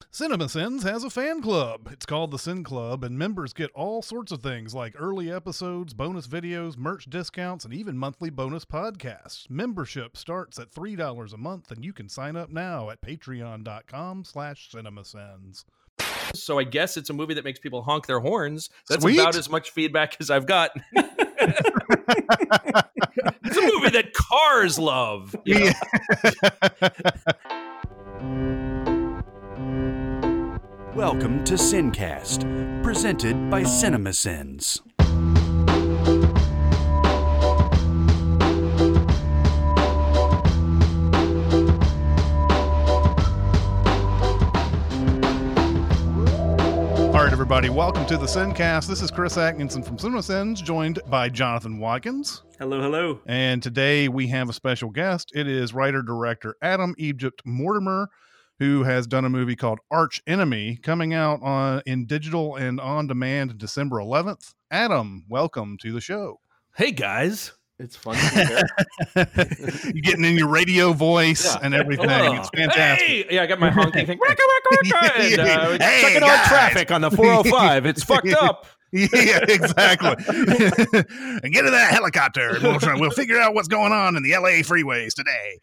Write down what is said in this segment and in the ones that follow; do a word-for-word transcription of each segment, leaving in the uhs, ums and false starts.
CinemaSins has a fan club. It's called the Sin Club, and members get all sorts of things like early episodes, bonus videos, merch discounts, and even monthly bonus podcasts. Membership starts at three dollars a month, and you can sign up now at patreon.com slash CinemaSins. So I guess it's a movie that makes people honk their horns. That's Sweet. About as much feedback as I've got. It's a movie that cars love. You know? Welcome to Sincast, presented by CinemaSins. All right, everybody, welcome to the Sincast. This is Chris Atkinson from CinemaSins, joined by Jonathan Watkins. Hello, hello. And today we have a special guest. It is writer-director Adam Egypt Mortimer, who has done a movie called Arch Enemy, coming out on in digital and on demand December eleventh. Adam, welcome to the show. Hey, guys. It's fun to be here. You're getting in your radio voice yeah. and everything. Oh. It's fantastic. Hey! Yeah, I got my honking thing. Waka, waka, waka, and, uh, hey, checking guys. out traffic on the four oh five. It's fucked up. Yeah, exactly. And get in that helicopter, and we'll, try, we'll figure out what's going on in the L A freeways today.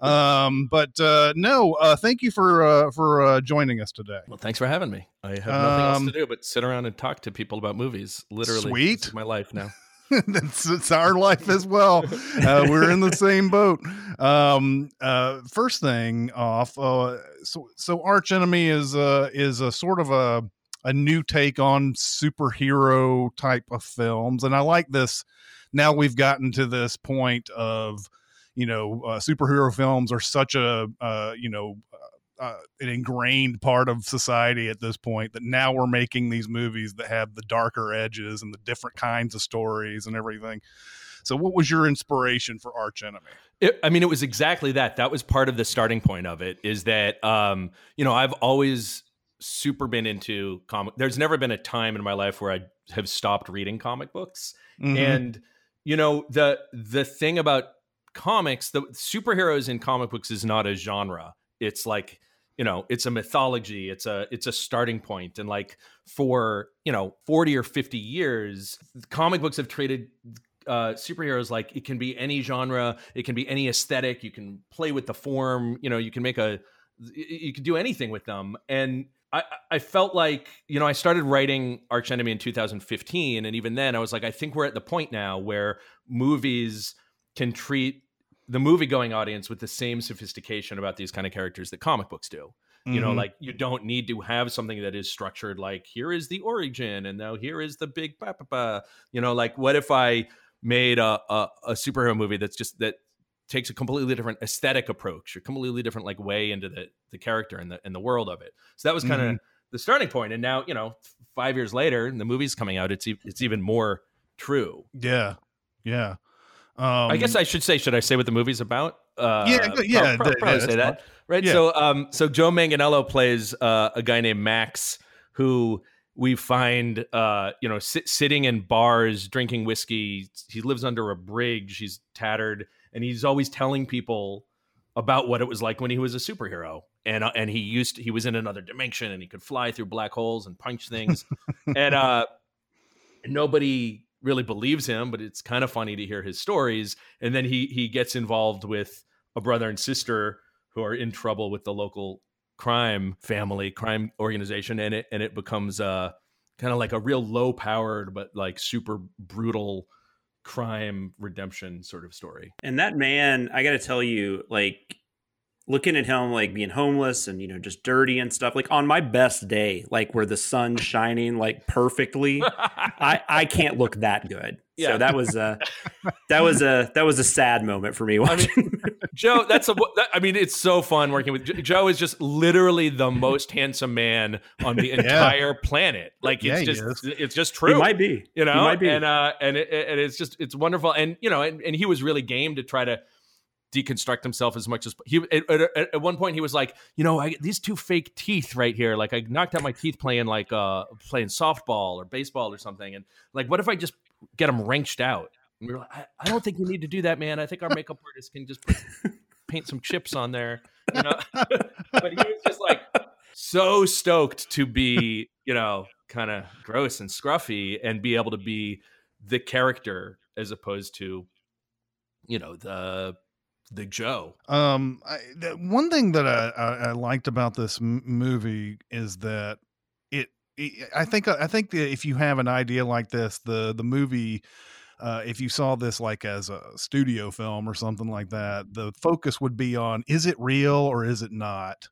Um, but uh, no, uh, thank you for uh, for uh, joining us today. Well, thanks for having me. I have nothing um, else to do but sit around and talk to people about movies. Literally, sweet. This is my life now. That's it's our life as well. Uh, we're in the same boat. Um, uh, first thing off, uh, so so Arch Enemy is uh, is a sort of a a new take on superhero type of films, and I like this. Now we've gotten to this point of, you know, uh, superhero films are such a uh, you know. Uh, an ingrained part of society at this point that now we're making these movies that have the darker edges and the different kinds of stories and everything. So what was your inspiration for Arch Enemy? It, I mean, it was exactly that. That was part of the starting point of it, is that, um, you know, I've always super been into comic. There's never been a time in my life where I have stopped reading comic books. Mm-hmm. And, you know, the, the thing about comics, the superheroes in comic books is not a genre. It's like, you know, it's a mythology. It's a it's a starting point. And like for, you know, forty or fifty years, comic books have treated uh, superheroes like it can be any genre. It can be any aesthetic. You can play with the form. You know, you can make a you can do anything with them. And I, I felt like, you know, I started writing Arch Enemy in two thousand fifteen. And even then I was like, I think we're at the point now where movies can treat the movie going audience with the same sophistication about these kind of characters that comic books do. Mm-hmm. You know, like you don't need to have something that is structured like here is the origin and now here is the big ba ba ba. You know, like what if I made a, a a superhero movie that's just that takes a completely different aesthetic approach, or completely different like way into the the character and the and the world of it. So that was kind of mm-hmm. the starting point. And now, you know, five years later, and the movie's coming out, it's it's even more true. Yeah, yeah. Um, I guess I should say, should I say what the movie's about? Uh, yeah, yeah, I'll probably, probably yeah, say that, right? Yeah. So, um, so Joe Manganiello plays uh, a guy named Max, who we find, uh, you know, sit, sitting in bars, drinking whiskey. He lives under a bridge. He's tattered, and he's always telling people about what it was like when he was a superhero. And uh, and he used to, he was in another dimension, and he could fly through black holes and punch things, and uh, nobody really believes him, but it's kind of funny to hear his stories. And then he he gets involved with a brother and sister who are in trouble with the local crime family, crime organization, and it and it becomes uh kind of like a real low powered but like super brutal crime redemption sort of story. And that man, I got to tell you, like looking at him like being homeless and, you know, just dirty and stuff, like on my best day, like where the sun's shining like perfectly, I, I can't look that good. Yeah. So that was a, that was a, that was a sad moment for me watching. I mean, Joe, that's a, that, I mean, it's so fun working with Joe. Is just literally the most handsome man on the entire yeah. planet. Like it's yeah, just, it's just true. He might be, you know, he might be. and, uh, and it, and it's just, it's wonderful. And, you know, and, and he was really game to try to deconstruct himself as much as he at, at, at one point he was like, you know, I, these two fake teeth right here, like I knocked out my teeth playing like uh playing softball or baseball or something, and like what if I just get them wrenched out? And we were like, I, I don't think you need to do that, man. I think our makeup artist can just put, paint some chips on there, you know. But he was just like, so stoked to be, you know, kind of gross and scruffy and be able to be the character as opposed to, you know, the the Joe. Um, I, the, one thing that I, I, I liked about this m- movie is that it, it. I think. I think that if you have an idea like this, the the movie, uh, if you saw this like as a studio film or something like that, the focus would be on, is it real or is it not?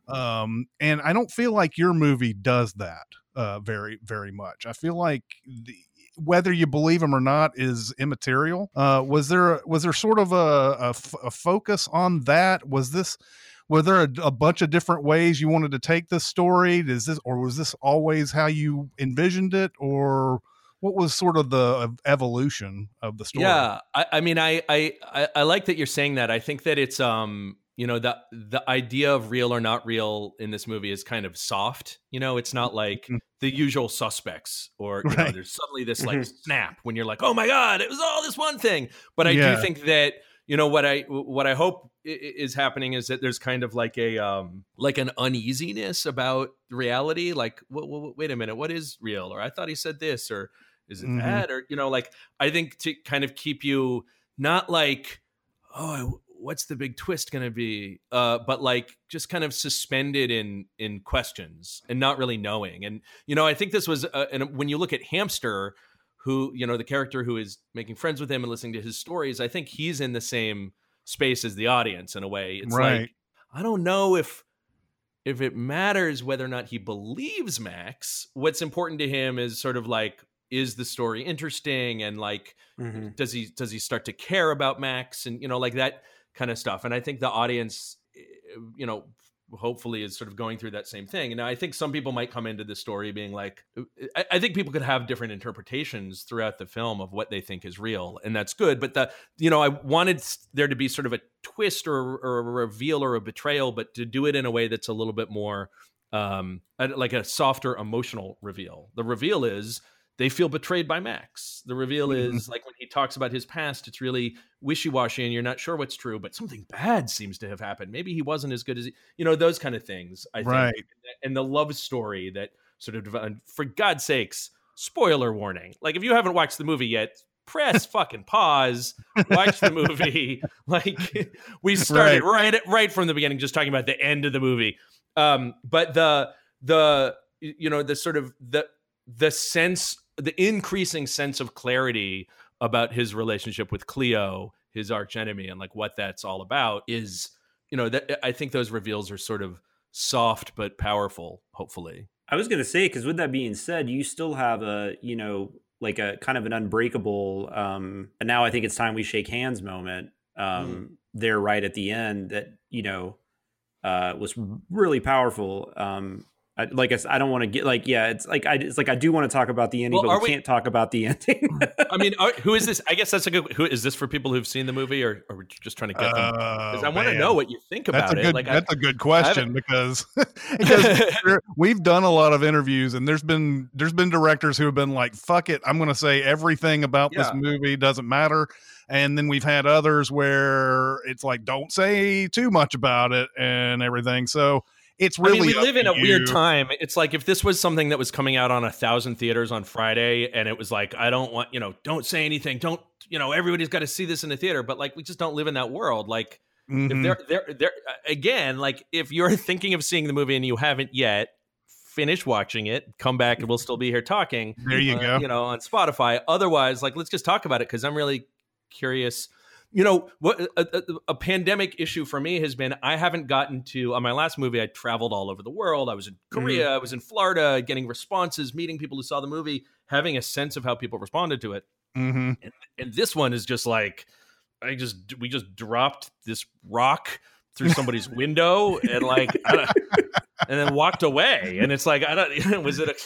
Um, and I don't feel like your movie does that uh, very, very much. I feel like the, whether you believe him or not is immaterial. Uh, was there was there sort of a, a, f- a focus on that? Was this were there a, a bunch of different ways you wanted to take this story? Is this or was this always how you envisioned it, or what was sort of the evolution of the story? Yeah, I, I mean, I, I I like that you're saying that. I think that it's um. You know, the the idea of real or not real in this movie is kind of soft. You know, it's not like mm-hmm. the usual suspects or, you right. know, there's suddenly this like snap when you're like, oh my God, it was all this one thing. But I yeah. do think that, you know, what I what I hope is happening is that there's kind of like a um like an uneasiness about reality. Like, w- w- wait a minute, what is real? Or I thought he said this, or is it mm-hmm. that? Or, you know, like, I think to kind of keep you not like, oh, I, what's the big twist going to be? Uh, but like just kind of suspended in, in questions and not really knowing. And, you know, I think this was, uh, and when you look at Hamster, who, you know, the character who is making friends with him and listening to his stories, I think he's in the same space as the audience in a way. It's right. like, I don't know if, if it matters whether or not he believes Max. What's important to him is sort of like, is the story interesting? And like, mm-hmm. does he, does he start to care about Max? And, you know, like that kind of stuff. And I think the audience, you know, hopefully is sort of going through that same thing. And I think some people might come into this story being like, I, I think people could have different interpretations throughout the film of what they think is real. And that's good. But the, you know, I wanted there to be sort of a twist or, or a reveal or a betrayal, but to do it in a way that's a little bit more um, like a softer emotional reveal. The reveal is, they feel betrayed by Max. The reveal mm-hmm. is like when he talks about his past, it's really wishy-washy and you're not sure what's true, but something bad seems to have happened. Maybe he wasn't as good as he, you know, those kind of things, I right. think. And the love story that sort of developed, for God's sakes, spoiler warning. Like if you haven't watched the movie yet, press fucking pause, watch the movie. Like we started right. right right from the beginning, just talking about the end of the movie. Um, but the, the, you know, the sort of the, the sense, the increasing sense of clarity about his relationship with Cleo, his arch enemy, and like what that's all about is, you know, that I think those reveals are sort of soft but powerful, hopefully. I was going to say, because with that being said, you still have a, you know, like a kind of an unbreakable, um, and now I think it's time we shake hands moment um, mm. there right at the end that, you know, uh, was really powerful. Um, I, like I, I don't want to get like yeah it's like I it's like I do want to talk about the ending, well, but we, we can't talk about the ending. I mean, are, who is this? I guess that's a good. Who is this for? People who've seen the movie, or, or we're just trying to get them? Because I want to know what you think about that's a it. Good, like that's I, a good question because because we've done a lot of interviews, and there's been there's been directors who have been like, "Fuck it, I'm going to say everything about yeah. this movie doesn't matter." And then we've had others where it's like, "Don't say too much about it" and everything. So. It's really. I mean, we live in a you. weird time. It's like if this was something that was coming out on a thousand theaters on Friday, and it was like, I don't want, you know, don't say anything. Don't, you know, everybody's got to see this in the theater. But like, we just don't live in that world. Like, mm-hmm. if they're they're they're again, like, if you're thinking of seeing the movie and you haven't yet, finish watching it, come back, and we'll still be here talking. There you uh, go. You know, on Spotify. Otherwise, like, let's just talk about it because I'm really curious. You know, what a, a, a pandemic issue for me has been, I haven't gotten to, on my last movie, I traveled all over the world. I was in Korea, mm-hmm. I was in Florida, getting responses, meeting people who saw the movie, having a sense of how people responded to it. Mm-hmm. And, and this one is just like, I just, we just dropped this rock through somebody's window and like, I don't, and then walked away. And it's like, I don't, was it a,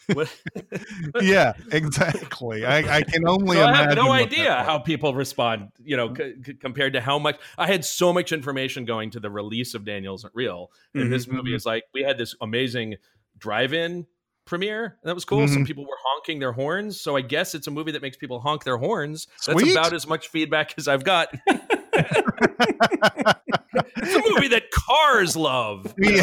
yeah, exactly. I, I can only so imagine. I have no idea how people respond, you know, c- c- compared to how much I had so much information going to the release of Daniel Isn't Real. And mm-hmm. this movie is like, we had this amazing drive-in premiere. And that was cool. Mm-hmm. Some people were honking their horns. So I guess it's a movie that makes people honk their horns. Sweet. That's about as much feedback as I've got. It's a movie that cars love. Yeah.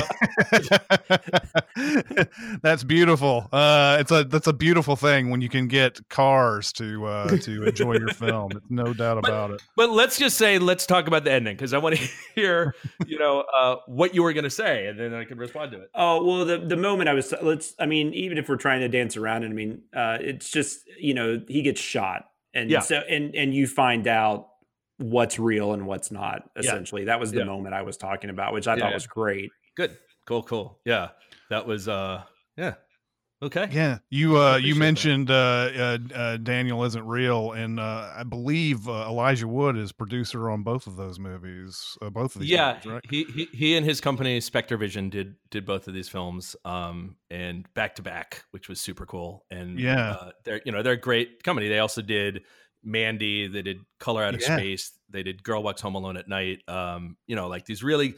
That's beautiful. Uh, it's a that's a beautiful thing when you can get cars to uh, to enjoy your film. It's no doubt But- about it. But let's just say, let's talk about the ending, because I want to hear, you know, uh, what you were going to say, and then I can respond to it. Oh, well, the, the moment I was, let's, I mean, even if we're trying to dance around it, I mean, uh, it's just, you know, he gets shot. And Yeah. so, and, and you find out what's real and what's not, Yeah. essentially. That was the Yeah. moment I was talking about, which I Yeah, thought yeah. was great. Good. Cool, cool. Yeah. That was, uh, yeah. Okay. Yeah, you uh, you appreciate mentioned uh, uh, uh, Daniel Isn't Real, and uh, I believe uh, Elijah Wood is producer on both of those movies. Uh, both of these, Yeah, movies, right? he, he he and his company Spectre Vision did did both of these films, um, and back to back, which was super cool. And Yeah. uh, they're you know they're a great company. They also did Mandy. They did Color Out of Yeah. Space. They did Girl Walks Home Alone at Night. Um, you know, like these really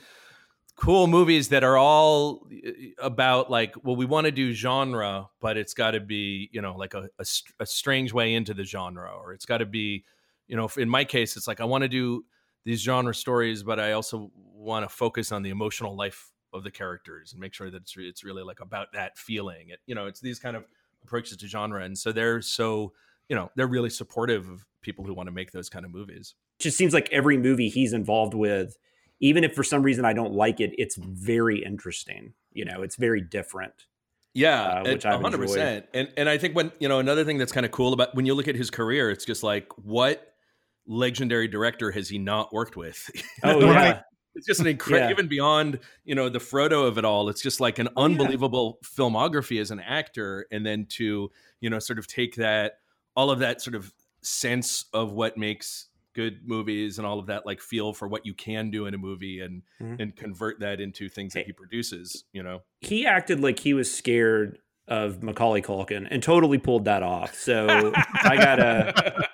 cool movies that are all about like, well, we want to do genre, but it's got to be, you know, like a, a, str- a strange way into the genre, or it's got to be, you know, in my case, it's like, I want to do these genre stories, but I also want to focus on the emotional life of the characters and make sure that it's, re- it's really like about that feeling. It, you know, it's these kind of approaches to genre. And so they're so, you know, they're really supportive of people who want to make those kind of movies. Just seems like every movie he's involved with, even if for some reason I don't like it, it's very interesting. You know, it's very different. Yeah, Uh, which and I've one hundred percent. And and I think when, you know, another thing that's kind of cool about when you look at his career, it's just like, what legendary director has he not worked with? Oh, You know, yeah. like, it's just an incredible, Yeah. even beyond, you know, the Frodo of it all. It's just like an Oh, yeah. unbelievable filmography as an actor. And then to, you know, sort of take that, all of that sort of sense of what makes good movies and all of that, like feel for what you can do in a movie and Mhm. and convert that into things that he produces, you know. He acted like he was scared of Macaulay Culkin and totally pulled that off. So I gotta,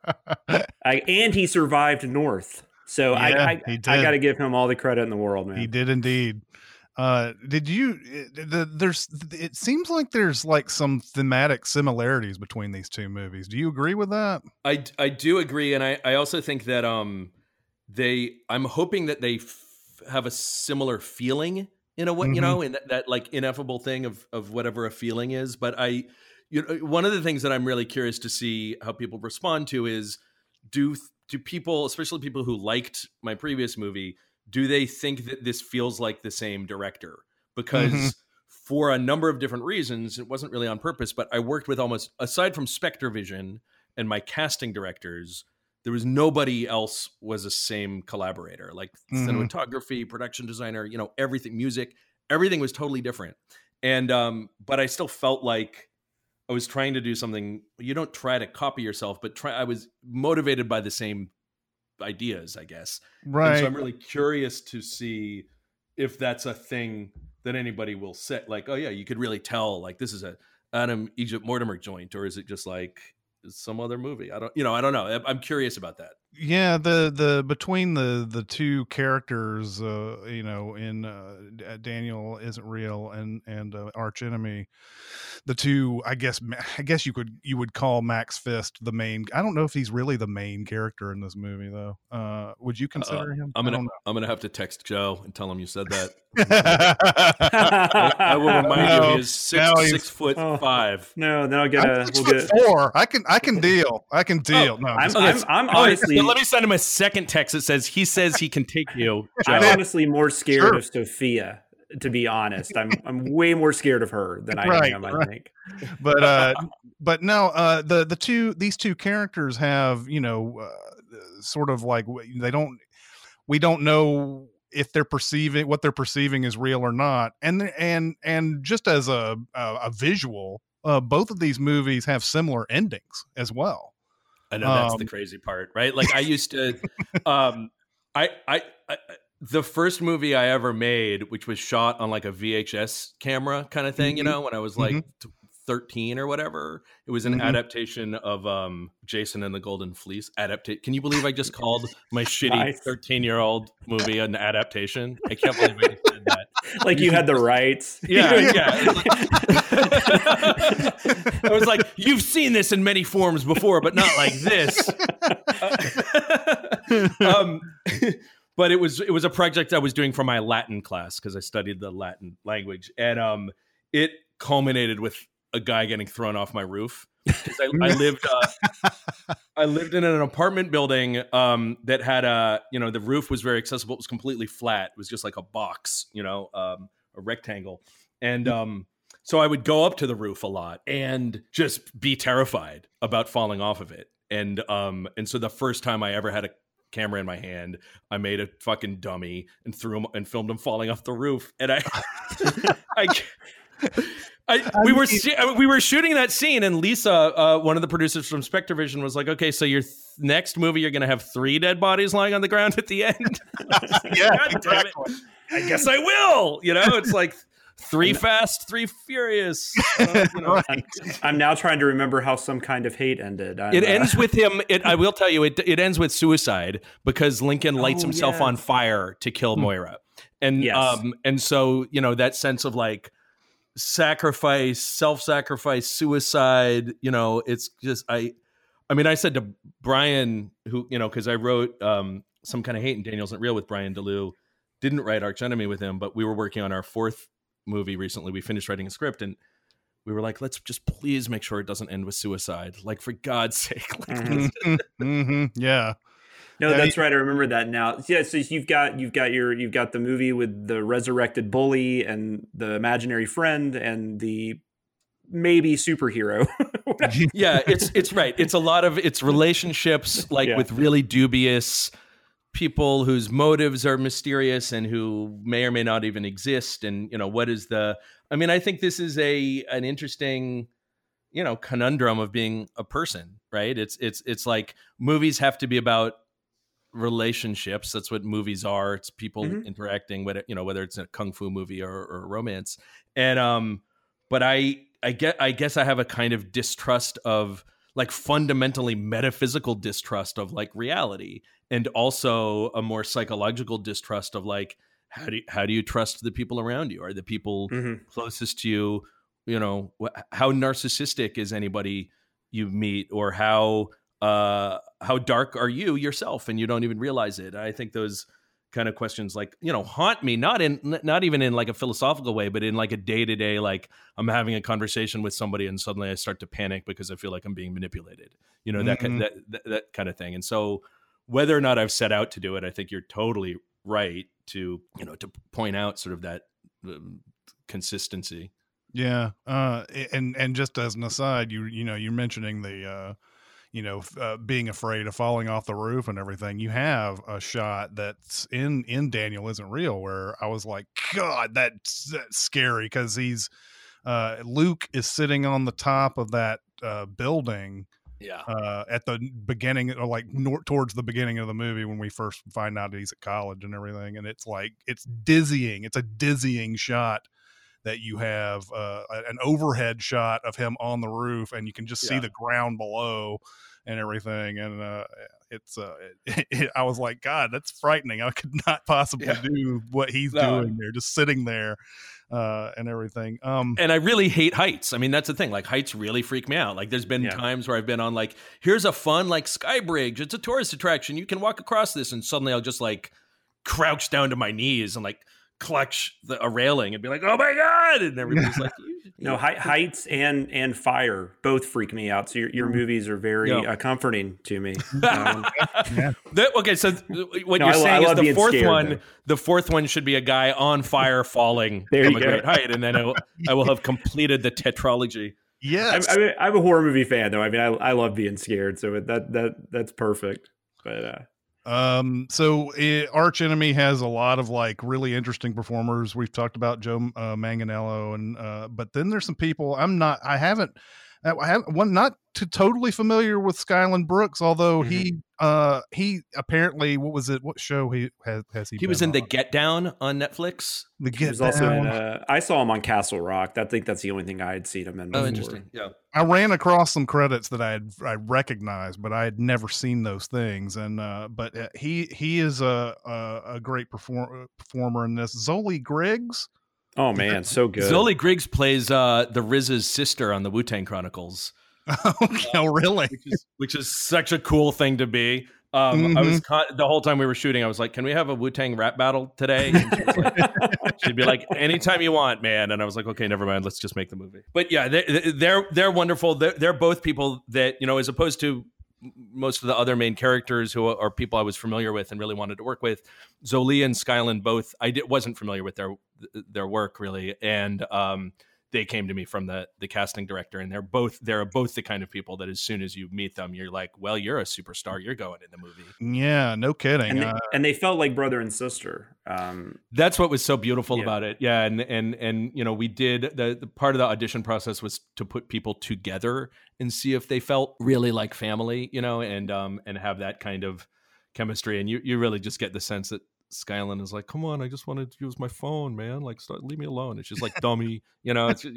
I, and he survived North. So Yeah, I, I, he did. I gotta give him all the credit in the world, man. He did indeed. Uh, did you? The, there's. It seems like there's like some thematic similarities between these two movies. Do you agree with that? I, I do agree, and I, I also think that um they I'm hoping that they f- have a similar feeling in a way, you Mhm. know, in that, that like ineffable thing of of whatever a feeling is. But I, you know, one of the things that I'm really curious to see how people respond to is do do people, especially people who liked my previous movie, do they think that this feels like the same director? Because Mhm. for a number of different reasons, it wasn't really on purpose, but I worked with almost, aside from Spectre Vision and my casting directors, there was nobody else was a same collaborator. Like Mhm. cinematography, production designer, you know, everything, music, everything was totally different. And, um, but I still felt like I was trying to do something. You don't try to copy yourself, but try, I was motivated by the same ideas, I guess. And Right. so I'm really curious to see if that's a thing that anybody will say. Like, oh yeah, you could really tell like this is a Adam Egypt Mortimer joint, or is it just like some other movie? I don't, you know, I don't know. I'm- I'm curious about that. Yeah, the the between the the two characters, uh, you know, in uh, D- Daniel Isn't Real and and uh, Arch Enemy, the two, I guess, Ma- I guess you could you would call Max Fist the main. I don't know if he's really the main character in this movie, though. Uh, would you consider him? I'm I gonna don't I'm gonna have to text Joe and tell him you said that. know. I, I will remind No, you, he's six now he's- six foot Oh. five. No, then I'll get I'm a. six We'll foot get. four. I can I can deal. I can deal. no, I'm, just- Okay, I'm, I'm All right, honestly. so let me send him a second text that says he says he can take you. Joe. I'm honestly more scared Sure. of Sophia, to be honest. I'm I'm way more scared of her than I Right, am, I right. think. but uh but no uh the the two these two characters have, you know, uh, sort of like w- they don't we don't know if they're perceiving what they're perceiving is real or not, and th- and and just as a a, a visual, uh both of these movies have similar endings as well. I know that's the Um, crazy part, right? Like I used to, um, I, I, I, the first movie I ever made, which was shot on like a V H S camera kind of thing, you Mhm. know, when I was like Mhm. t- thirteen or whatever. It was an Mhm. adaptation of um, Jason and the Golden Fleece. Adaptate. Can you believe I just called my shitty Nice. thirteen-year-old movie an adaptation? I can't believe I just did that. Like you had the rights. Yeah, yeah. I was like, you've seen this in many forms before, but not like this. um, but it was it was a project I was doing for my Latin class because I studied the Latin language, and um, it culminated with a guy getting thrown off my roof. Because I, I lived, uh, I lived in an apartment building um, that had a, you know, the roof was very accessible. It was completely flat. It was just like a box, you know, um, a rectangle, and um, so I would go up to the roof a lot and just be terrified about falling off of it. And um, and so the first time I ever had a camera in my hand, I made a fucking dummy and threw him and filmed him falling off the roof. And I, I. I, we were we were shooting that scene, and Lisa, uh, one of the producers from SpectreVision, was like, "Okay, so your th- next movie, you're going to have three dead bodies lying on the ground at the end." Yeah, God damn it. I guess I will. You know, it's like three fast, three furious. Uh, you know. I'm, I'm now trying to remember how Some Kind of Hate ended. I'm, It uh, ends with him. It, I will tell you, it it ends with suicide because Lincoln lights Oh, himself yeah. on fire to kill Moira, and Yes. um and so you know that sense of like sacrifice, self-sacrifice, suicide, you know, it's just I I mean I said to Brian, who, you know, because I wrote um Some Kind of Hate and Daniel Isn't Real with Brian DeLue, didn't write Arch Enemy with him, but we were working on our fourth movie recently. We finished writing a script and we were like, let's just please make sure it doesn't end with suicide, like for God's sake. Like, Mhm. Mm-hmm. Yeah. No, Yeah, that's right. I remember that now. Yeah, so you've got you've got your you've got the movie with the resurrected bully and the imaginary friend and the maybe superhero. yeah, it's it's right. It's a lot of it's relationships like Yeah. with really dubious people whose motives are mysterious and who may or may not even exist. And you know, what is the? I mean, I think this is a an interesting, you know, conundrum of being a person, right? It's it's it's like movies have to be about relationships. That's what movies are. It's people Mhm. interacting with it, you know, whether it's a kung fu movie or, or a romance. And um, but I I get I guess I have a kind of distrust of like fundamentally metaphysical distrust of like reality, and also a more psychological distrust of like how do you, how do you trust the people around you? Are the people Mhm. closest to you, you know, wh- how narcissistic is anybody you meet, or how uh how dark are you yourself and you don't even realize it? I think those kind of questions like, you know, haunt me, not in not even in like a philosophical way, but in like a day-to-day, like I'm having a conversation with somebody and suddenly I start to panic because I feel like I'm being manipulated, you know, that, Mhm. that that that kind of thing. And so whether or not I've set out to do it, I think you're totally right to, you know, to point out sort of that um, consistency. Yeah. Uh, and, and just as an aside, you, you know, you're mentioning the, uh, you know, uh, being afraid of falling off the roof and everything. You have a shot that's in, in Daniel Isn't Real where I was like, God, that's, that's scary. Cause he's, uh, Luke is sitting on the top of that, uh, building, Yeah. uh, at the beginning, or like nor- towards the beginning of the movie when we first find out he's at college and everything. And it's like, it's dizzying. It's a dizzying shot that you have, uh, an overhead shot of him on the roof and you can just see Yeah. the ground below and everything. And, uh, it's, uh, it, it, I was like, God, that's frightening. I could not possibly Yeah. do what he's No. doing there, just sitting there, uh, and everything. Um, And I really hate heights. I mean, that's the thing. Like heights really freak me out. Like there's been Yeah. times where I've been on like, here's a fun like sky bridge. It's a tourist attraction. You can walk across this. And suddenly I'll just like crouch down to my knees and like clutch the, a railing and be like, oh my God. And everybody's like, you, No, hei- heights and and fire both freak me out. So your, your movies are very Yeah. uh, comforting to me. Um, That- okay, so th- what No, you're I lo- I saying is love the being fourth scared, one. though. The fourth one should be a guy on fire falling There from you a go. great height, and then I will, I will have completed the tetralogy. I'm, yes. I'm, a, I'm a horror movie fan, though. I mean, I, I love being scared, so that that that's perfect. But uh, Um, so it, Arch Enemy has a lot of like really interesting performers. We've talked about Joe uh, Manganiello, and uh, but then there's some people I'm not, I haven't, I haven't one not too totally familiar with Skyland Brooks, although Mhm. he uh he apparently what was it? What show he has has he? He was been in the on? Get Down on Netflix. the he Get was also in. Down. Uh, I saw him on Castle Rock. I think that's the only thing I had seen him in. Oh, before. interesting. Yeah. I ran across some credits that I had I recognized, but I had never seen those things. And uh, but uh, he he is a a, a great perform, performer in this. Zoli Griggs. Oh man, so good. Zoli Griggs plays uh, the R Z A's sister on the Wu-Tang Chronicles, Oh, really? which is, which is such a cool thing to be. Um, Mm-hmm. I was con- the whole time we were shooting, I was like, "Can we have a Wu-Tang rap battle today?" And she was like, she'd be like, "Anytime you want, man." And I was like, "Okay, never mind. Let's just make the movie." But yeah, they're they're, they're wonderful. They're, they're both people that, you know, as opposed to most of the other main characters who are people I was familiar with and really wanted to work with. Zoli and Skyland both, I did, wasn't familiar with their their work really, and um, they came to me from the the casting director, and they're both they're both the kind of people that as soon as you meet them, you're like, well, you're a superstar, you're going in the movie. Yeah, no kidding. And they, uh, and they felt like brother and sister. Um, That's what was so beautiful Yeah. about it. Yeah, and and and you know, we did the, the part of the audition process was to put people together and see if they felt really like family, you know, and um and have that kind of chemistry. And you you really just get the sense that Skyland is like, come on, I just wanted to use my phone, man. Like, start, leave me alone. It's just like dummy, you know. It's,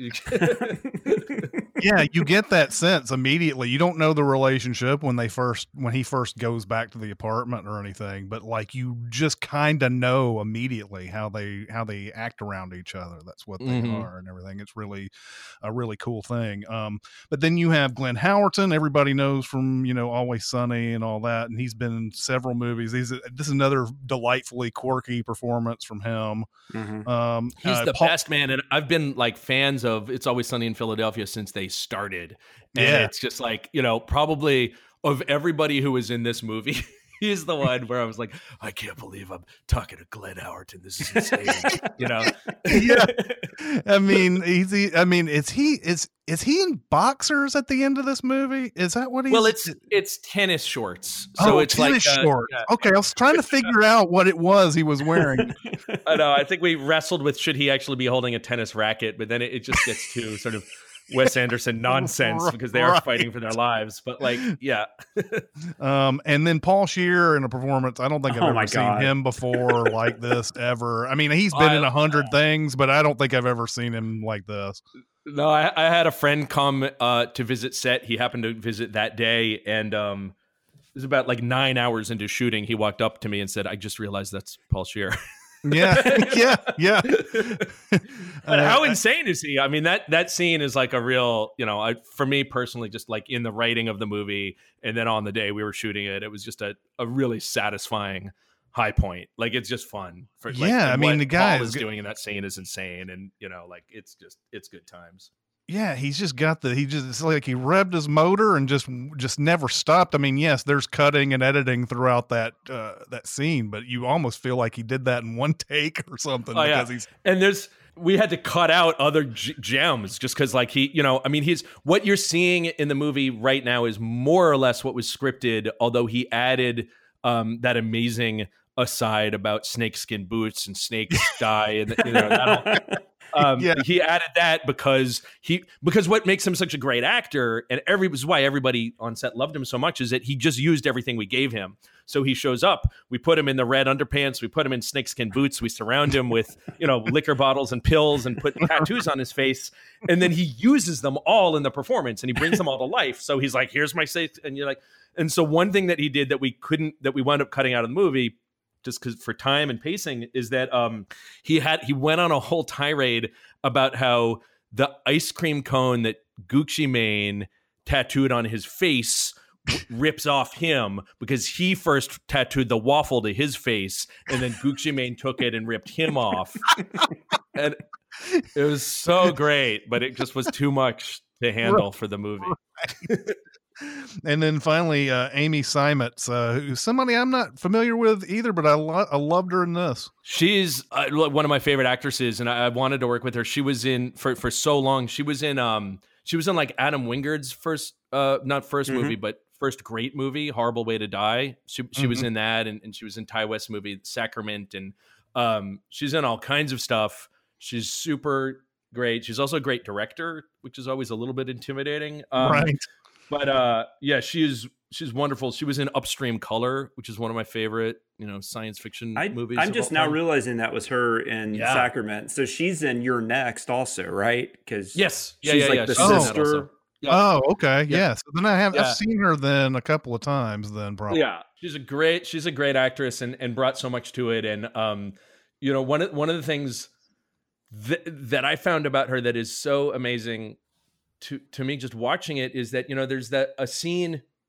yeah, you get that sense immediately. You don't know the relationship when they first when he first goes back to the apartment or anything, but like you just kind of know immediately how they how they act around each other. That's what they Mhm. are and everything. It's really a really cool thing. Um, but then you have Glenn Howerton. Everybody knows from, you know, Always Sunny and all that, and he's been in several movies. He's this is another delightfully quirky performance from him. mhm. Um, He's uh, the Paul- best, man. And I've been like fans of It's Always Sunny in Philadelphia since they started. And Yeah. it's just like, you know, probably of everybody who was in this movie, he's the one where I was like, I can't believe I'm talking to Glenn Howerton. This is insane. You know? Yeah. I mean, he's he, I mean, is he is is he in boxers at the end of this movie? Is that what he's Well, it's it's tennis shorts. So oh, it's tennis like uh, shorts. yeah. Okay, I was trying to figure out what it was he was wearing. I know. I think we wrestled with should he actually be holding a tennis racket, but then it, it just gets to sort of Wes Anderson nonsense because they are Right. fighting for their lives. But like, yeah. Um, and then Paul Shear in a performance. I don't think I've Oh ever my seen God. him before like this ever. I mean, he's been I- in a hundred things, but I don't think I've ever seen him like this. No, I, I had a friend come uh, to visit set. He happened to visit that day, and um, it was about like nine hours into shooting. He walked up to me and said, "I just realized that's Paul Shear." Yeah, yeah, yeah. But Uh, how insane is he? I mean, that that scene is like a real, you know, I, for me personally, just like in the writing of the movie, and then on the day we were shooting it, it was just a, a really satisfying high point. Like it's just fun. For, like, Yeah, and I mean, what the guy Paul is is g- doing in that scene is insane, and you know, like it's just it's good times. Yeah, he's just got the he just it's like he revved his motor and just just never stopped. I mean, yes, there's cutting and editing throughout that uh that scene, but you almost feel like he did that in one take or something Oh, yeah. because he's And there's we had to cut out other g- gems just because like he, you know, I mean, he's what you're seeing in the movie right now is more or less what was scripted, although he added um, that amazing aside about snakeskin boots and snakes die and you know that all, um, Yeah. he added that because he because what makes him such a great actor and every this is why everybody on set loved him so much is that he just used everything we gave him. So he shows up, we put him in the red underpants, we put him in snakeskin boots, we surround him with, you know, liquor bottles and pills and put tattoos on his face. And then he uses them all in the performance and he brings them all to life. So he's like, here's my safe. And you're like, and so one thing that he did that we couldn't, that we wound up cutting out of the movie just because for time and pacing is that um, he had, he went on a whole tirade about how the ice cream cone that Gucci Mane tattooed on his face rips off him because he first tattooed the waffle to his face and then Gucci Mane took it and ripped him off. And it was so great, but it just was too much to handle for the movie. and then finally uh Amy Simons, uh who's somebody I'm not familiar with either, but I lo- I loved her in this. She's uh, one of my favorite actresses, and I, I wanted to work with her. She was in for for so long. She was in um she was in like Adam Wingard's first uh not first Mhm. movie, but first great movie, Horrible Way to Die. She she was Mhm. in that, and, and she was in Ty West's movie Sacrament, and um she's in all kinds of stuff. She's super great. She's also a great director, which is always a little bit intimidating. Um, Right. But uh, yeah, she's she's wonderful. She was in Upstream Color, which is one of my favorite, you know, science fiction I, movies. I'm of just all now time. realizing that was her in Yeah. Sacrament. So she's in You're Next also, right? Because Yes, yeah, she's yeah, like yeah. the She's in that sister. also. Yeah. Oh, okay. Yeah. Yeah. So then I have Yeah. I've seen her then a couple of times then probably. Yeah, she's a great she's a great actress and and brought so much to it. And um, you know, one of one of the things that that I found about her that is so amazing to to me just watching it is that, you know, there's that a scene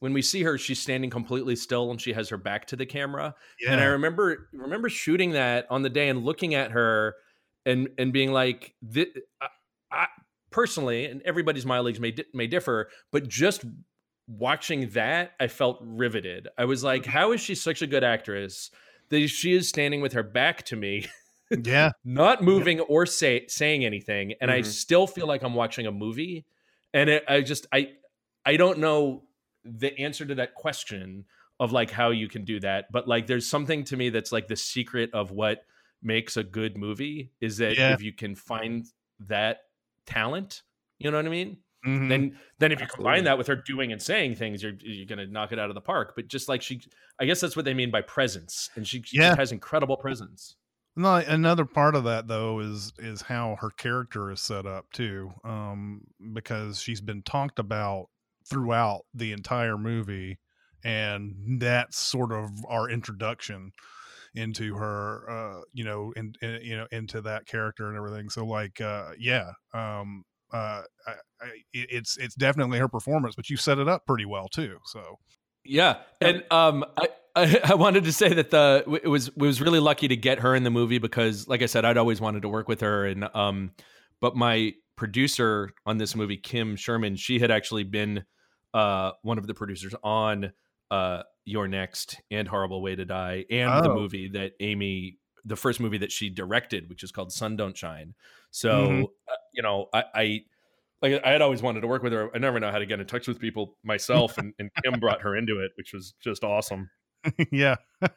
when we see her, she's standing completely still and she has her back to the camera. Yeah. And I remember remember shooting that on the day and looking at her and and being like, this, I, I personally, and everybody's mileage may di- may differ, but just watching that, I felt riveted. I was like, how is she such a good actress that she is standing with her back to me? Yeah. Not moving or say, saying anything. And mm-hmm. I still feel like I'm watching a movie. And it, I just, I, I don't know the answer to that question of like how you can do that. But like, there's something to me that's like the secret of what makes a good movie is that yeah. if you can find that talent, you know what I mean? Mm-hmm. Then, then if you Absolutely. combine that with her doing and saying things, you're, you're going to knock it out of the park. But just like she, I guess that's what they mean by presence. And she, she yeah. has incredible presence. No, another part of that though is is how her character is set up too, um, because she's been talked about throughout the entire movie, and that's sort of our introduction into her, uh, you know, in, in you know into that character and everything. So like, uh, yeah, um, uh, I, I, it's it's definitely her performance, but you set it up pretty well too. So yeah, and um, I. I, I wanted to say that the it was it was really lucky to get her in the movie because, like I said, I'd always wanted to work with her, and um, but my producer on this movie, Kim Sherman, she had actually been uh one of the producers on uh You're Next and Horrible Way to Die and oh. the movie that Amy, the first movie that she directed, which is called Sun Don't Shine. So mm-hmm. uh, you know, I. I Like I had always wanted to work with her. I never know how to get in touch with people myself, and, and Kim brought her into it, which was just awesome. Yeah.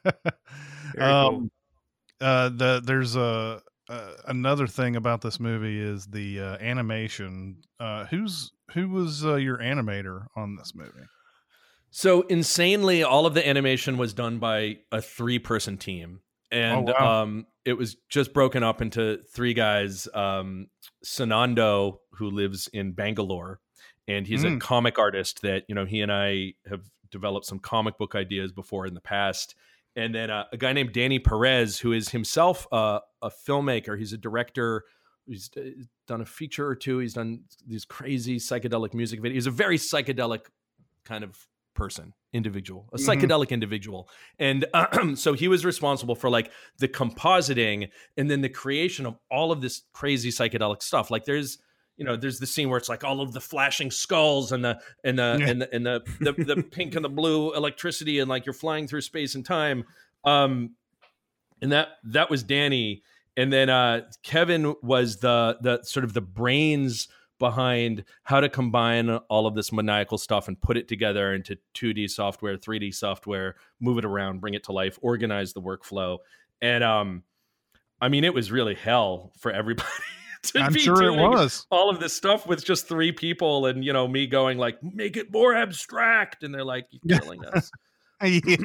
Very um, cool. uh, the there's a uh, another thing about this movie is the uh, animation. Uh, who's who was uh, your animator on this movie? So insanely, all of the animation was done by a three-person team, and oh, wow. um, it was just broken up into three guys. Um, Sanando, who lives in Bangalore, and he's mm. a comic artist that, you know, he and I have developed some comic book ideas before in the past. And then uh, a guy named Danny Perez, who is himself uh, a filmmaker. He's a director. He's done a feature or two. He's done these crazy psychedelic music videos. He's a very psychedelic kind of person, individual, a psychedelic mm-hmm. individual. And uh, so he was responsible for like the compositing and then the creation of all of this crazy psychedelic stuff. Like there's, you know, there's the scene where it's like all of the flashing skulls and the and the yeah. and the and the, the the pink and the blue electricity and like you're flying through space and time. Um, and that that was Danny. And then uh, Kevin was the the sort of the brains behind how to combine all of this maniacal stuff and put it together into two D software, three D software, move it around, bring it to life, organize the workflow. And um, I mean, it was really hell for everybody. I'm sure it was all of this stuff with just three people, and you know me going like, make it more abstract, and they're like, you're killing us. Yeah,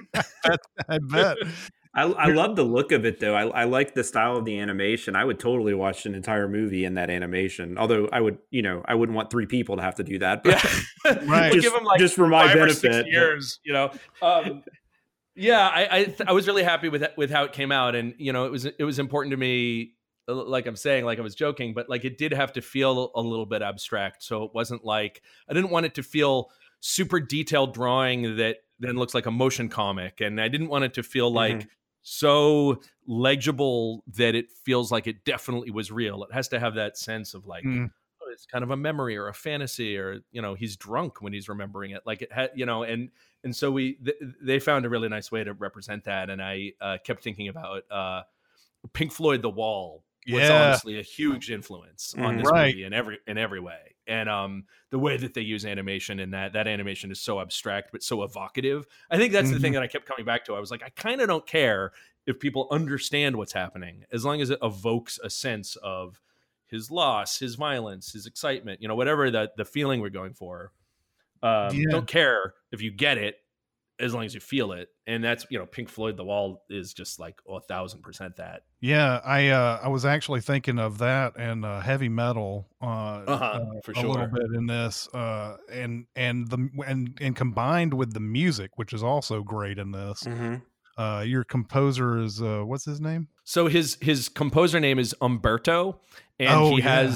I bet. I, I love the look of it though. I, I like the style of the animation. I would totally watch an entire movie in that animation. Although I would, you know, I wouldn't want three people to have to do that. But yeah. Right. just, give them like just for my five benefit. Or six years, you know. Um, yeah, I I, I was really happy with with how it came out, and you know, it was it was important to me. Like I'm saying, like I was joking, but like it did have to feel a little bit abstract. So it wasn't like, I didn't want it to feel super detailed drawing that then looks like a motion comic. And I didn't want it to feel like mm-hmm. so legible that it feels like it definitely was real. It has to have that sense of like, mm. oh, it's kind of a memory or a fantasy, or, you know, he's drunk when he's remembering it. Like it had, you know, and, and so we, th- they found a really nice way to represent that. And I uh, kept thinking about uh, Pink Floyd, The Wall. Was yeah. honestly a huge influence on this right. movie in every in every way, and um, the way that they use animation in that that animation is so abstract but so evocative. I think that's mm-hmm. the thing that I kept coming back to. I was like, I kind of don't care if people understand what's happening, as long as it evokes a sense of his loss, his violence, his excitement, you know, whatever the the feeling we're going for. Um, yeah. Don't care if you get it, as long as you feel it. And that's, you know, Pink Floyd, The Wall is just like oh, a thousand percent that. Yeah. I, uh, I was actually thinking of that and, uh, heavy metal, uh, uh-huh, uh for a sure. little bit in this, uh, and, and the, and, and combined with the music, which is also great in this, mm-hmm. uh, your composer is, uh, what's his name? So his, his composer name is Umberto, and oh, he yeah. has,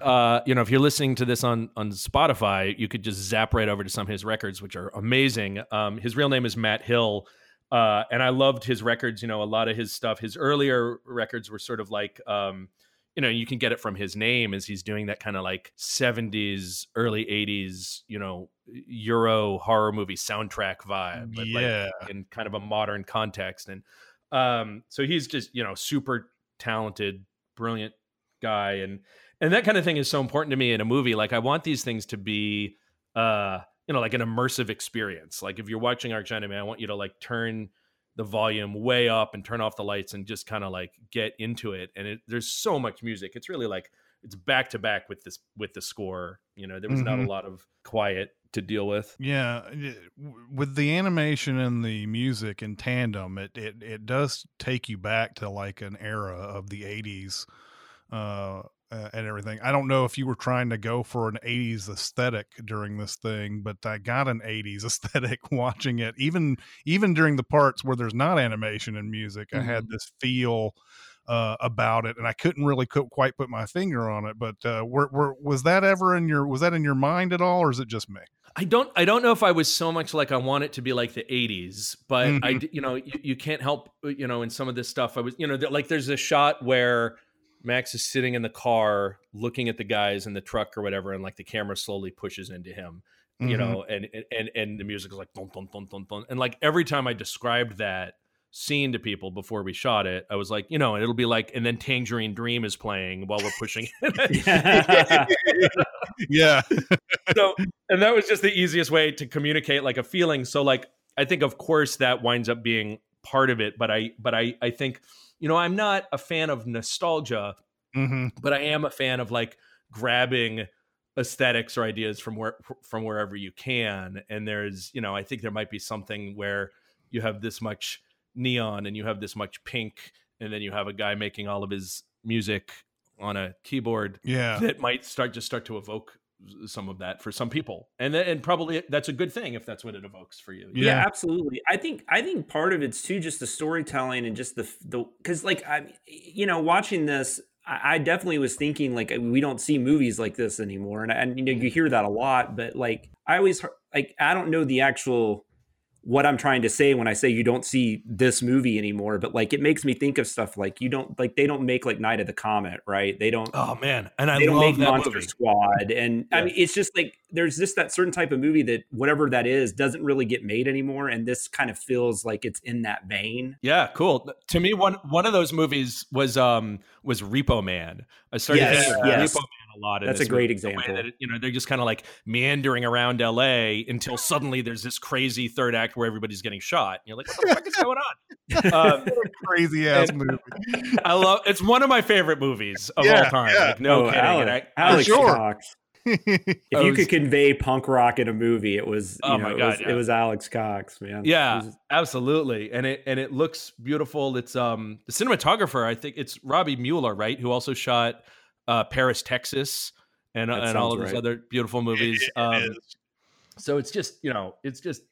uh, you know, if you're listening to this on on Spotify, you could just zap right over to some of his records, which are amazing. Um, his real name is Matt Hill, uh, and I loved his records. You know, a lot of his stuff. His earlier records were sort of like, um, you know, you can get it from his name, as he's doing that kind of like seventies, early eighties, you know, Euro horror movie soundtrack vibe, but Yeah. like in kind of a modern context. And um, so he's just, you know, super talented, brilliant guy. And and that kind of thing is so important to me in a movie. Like, I want these things to be, uh, you know, like an immersive experience. Like, if you're watching Arch Enemy, I want you to like turn the volume way up and turn off the lights and just kind of like get into it. And it, there's so much music. It's really like, it's back to back with this, with the score. You know, there was mm-hmm. not a lot of quiet to deal with. Yeah. With the animation and the music in tandem, it, it, it does take you back to like an era of the eighties, uh, Uh, and everything. I don't know if you were trying to go for an eighties aesthetic during this thing, but I got an eighties aesthetic watching it. Even even during the parts where there's not animation and music, mm-hmm. I had this feel uh, about it, and I couldn't really co- quite put my finger on it. But uh, were, were, was that ever in your was that in your mind at all, or is it just me? I don't I don't know if I was so much like I want it to be like the eighties, but mm-hmm. I you know you, you can't help you know in some of this stuff I was you know like there's a shot where Max is sitting in the car looking at the guys in the truck or whatever, and like the camera slowly pushes into him, mm-hmm. you know, and, and, and the music is like, dun, dun, dun, dun, dun. And like every time I described that scene to people before we shot it, I was like, you know, and it'll be like, and then Tangerine Dream is playing while we're pushing yeah. yeah. So, and that was just the easiest way to communicate like a feeling. So like, I think of course that winds up being part of it, but I, but I, I think, you know, I'm not a fan of nostalgia, mm-hmm. but I am a fan of like grabbing aesthetics or ideas from where from wherever you can. And there's, you know, I think there might be something where you have this much neon and you have this much pink, and then you have a guy making all of his music on a keyboard. Yeah, that might start just start to evoke some of that for some people, and th- and probably that's a good thing if that's what it evokes for you. Yeah, yeah, absolutely. I think I think part of it's too just the storytelling and just the the because like I you know watching this, I, I definitely was thinking like we don't see movies like this anymore, and and you know you hear that a lot, but like I always like I don't know the actual what I'm trying to say when I say you don't see this movie anymore, but like it makes me think of stuff like you don't like they don't make like Night of the Comet, right? They don't. Oh man, and I they don't love make that Monster movie. Squad, and yeah. I mean it's just like there's just that certain type of movie that whatever that is doesn't really get made anymore, and this kind of feels like it's in that vein. Yeah, cool. To me, one one of those movies was um was Repo Man. I started yes, thinking yes. Repo Man a lot. In That's this a great movie, example. That it, you know, they're just kind of like meandering around L A until suddenly there's this crazy third act where everybody's getting shot. And you're like, what the fuck is going on? Um, crazy ass movie. I love. It's one of my favorite movies of yeah, all time. Yeah. Like, no oh, kidding. Alex, I, Alex sure. Cox. If you was, could convey punk rock in a movie, it was you oh know my it, God, was, yeah. it was Alex Cox, man. Yeah, was, absolutely. And it and it looks beautiful. It's um the cinematographer, I think it's Robbie Mueller, right? Who also shot uh, Paris, Texas, and and all of those right. other beautiful movies. It, it um, so it's just you know it's just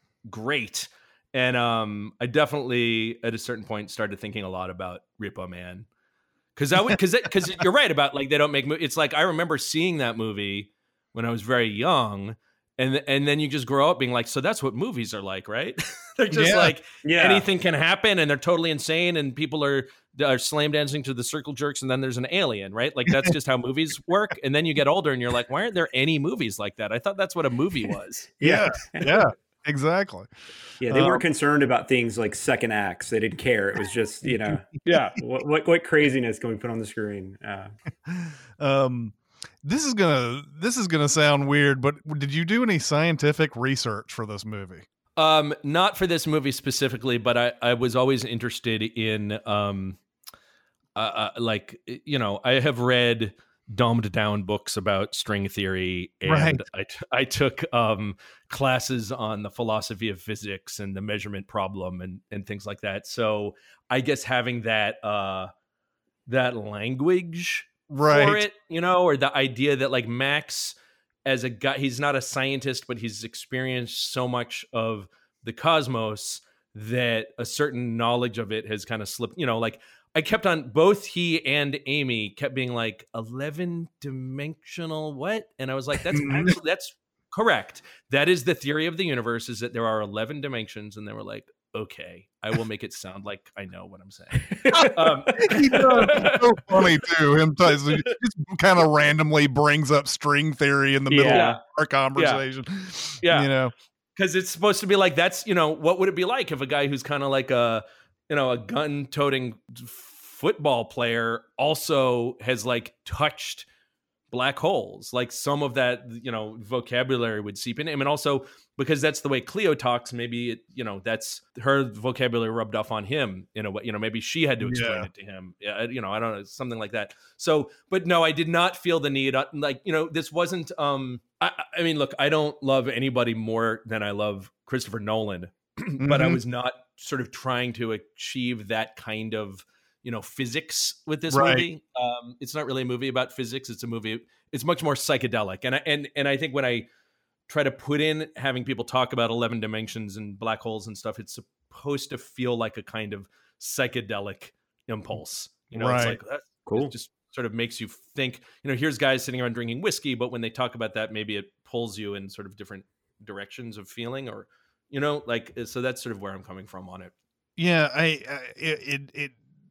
great. And um, I definitely at a certain point started thinking a lot about Repo Man. Because I would, because because you're right about like they don't make movies. It's like I remember seeing that movie when I was very young, and and then you just grow up being like, so that's what movies are like, right? They're just yeah. like yeah. anything can happen, and they're totally insane, and people are are slam dancing to the circle jerks, and then there's an alien, right? Like that's just how movies work. And then you get older, and you're like, why aren't there any movies like that? I thought that's what a movie was. yeah, yeah. Exactly. Yeah, they um, weren't concerned about things like second acts. They didn't care. It was just, you know, yeah. What, what what craziness can we put on the screen? Uh, um, this is gonna this is gonna sound weird, but did you do any scientific research for this movie? Um, not for this movie specifically, but I I was always interested in um, uh, uh like you know I have read dumbed down books about string theory, and right. I, t- I took um, classes on the philosophy of physics and the measurement problem and, and things like that. So I guess having that uh, that language right. for it, you know, or the idea that like Max as a guy, he's not a scientist, but he's experienced so much of the cosmos that a certain knowledge of it has kind of slipped, you know, like I kept on, both he and Amy kept being like, eleven dimensional what? And I was like, that's actually, that's correct. That is the theory of the universe, is that there are eleven dimensions. And they were like, okay, I will make it sound like I know what I'm saying. um, He does. It's so funny too. Him t- so he just kind of randomly brings up string theory in the middle Yeah. of our conversation. Yeah. You know, because it's supposed to be like, that's, you know, what would it be like if a guy who's kind of like a, you know, a gun toting football player also has like touched black holes? Like some of that, you know, vocabulary would seep in him. And also because that's the way Cleo talks, maybe it, you know, that's her vocabulary rubbed off on him in a way, you know, maybe she had to explain Yeah. it to him. Yeah, you know, I don't know, something like that. So, but no, I did not feel the need, uh, like, you know, this wasn't, um, I, I mean, look, I don't love anybody more than I love Christopher Nolan, but I Mhm. was not sort of trying to achieve that kind of, you know, physics with this Right. movie. Um, it's not really a movie about physics. It's a movie, it's much more psychedelic. And I, and, and I think when I try to put in having people talk about eleven dimensions and black holes and stuff, it's supposed to feel like a kind of psychedelic impulse. You know, it's Right. like, that's Cool. It just sort of makes you think, you know, here's guys sitting around drinking whiskey, but when they talk about that, maybe it pulls you in sort of different directions of feeling, or, you know, like, so that's sort of where I'm coming from on it. yeah, I, I it, it it